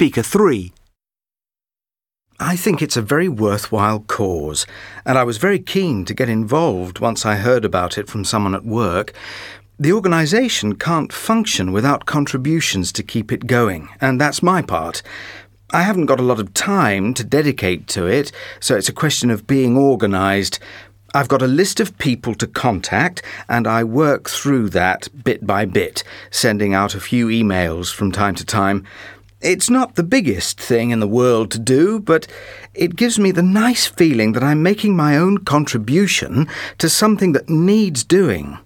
Speaker 3. I think it's a very worthwhile cause, and I was very keen to get involved once I heard about it from someone at work. The organisation can't function without contributions to keep it going, and that's my part. I haven't got a lot of time to dedicate to it, so it's a question of being organised. I've got a list of people to contact, and I work through that bit by bit, sending out a few emails from time to time. It's not the biggest thing in the world to do, but it gives me the nice feeling that I'm making my own contribution to something that needs doing.